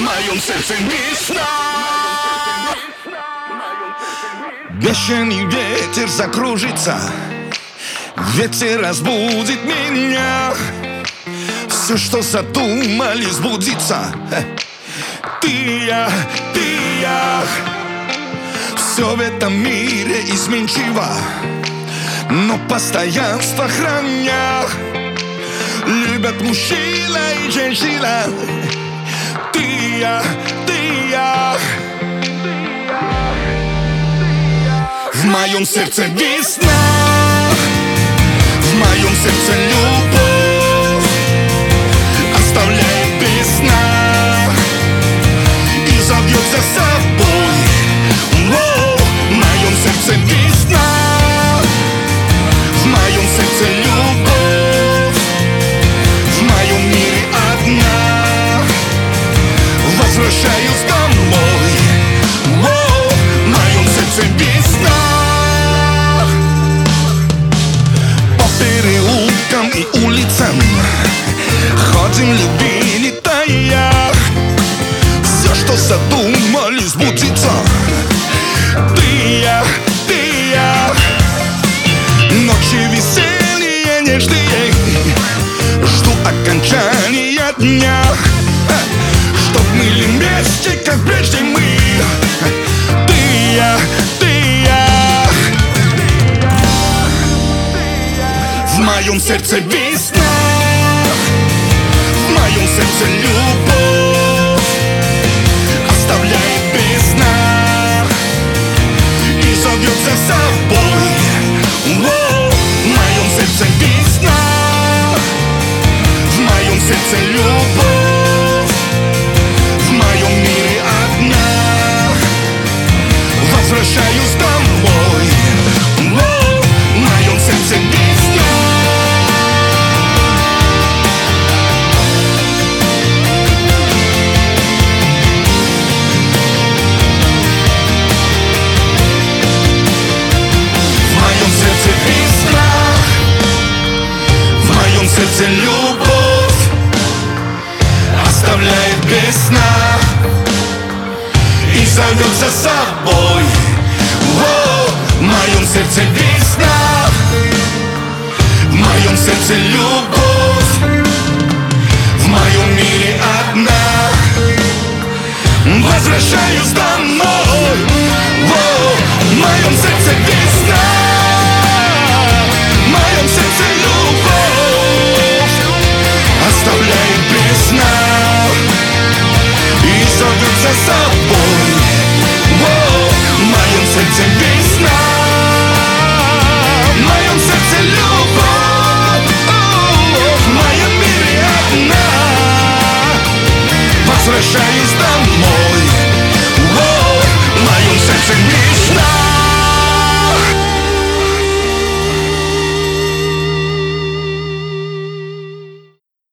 моем сердце весна. Бешеный ветер закружится, ветер разбудит меня. Все, что задумали, сбудется. Ты я. Все в этом мире изменчиво, но постоянство хранят. Любят мужчина и женщина. Ты я. В моем сердце весна, в моем сердце любовь оставляет без сна и зовет за собой. В моем сердце весна, в моем сердце любовь, в моем мире одна. Возвращаюсь домой. В моем сердце весна. По переулкам и улицам ходим, любви не тая. Все, что задумали, сбудется. Ты я. Ночи весенние, нежные, жду окончания дня, чтоб были вместе, как прежде мы. Ты я. В моем сердце весна, в моем сердце любовь оставляет без сна и зовет за собой. В моем сердце весна, в моем сердце любовь, в моем мире одна. Возвращаюсь домой. В моем сердце весна. Сердце любовь оставляет без сна и зовет за собой. В моем сердце весна, в моем сердце любовь, в моем мире одна. Возвращаюсь домой. В моем сердце весна, в моем сердце любовь оставляет без сна и зовет за собой. В моем сердце весна, в моем сердце любовь, в моем мире одна. Возвращаюсь домой. В моем сердце весна.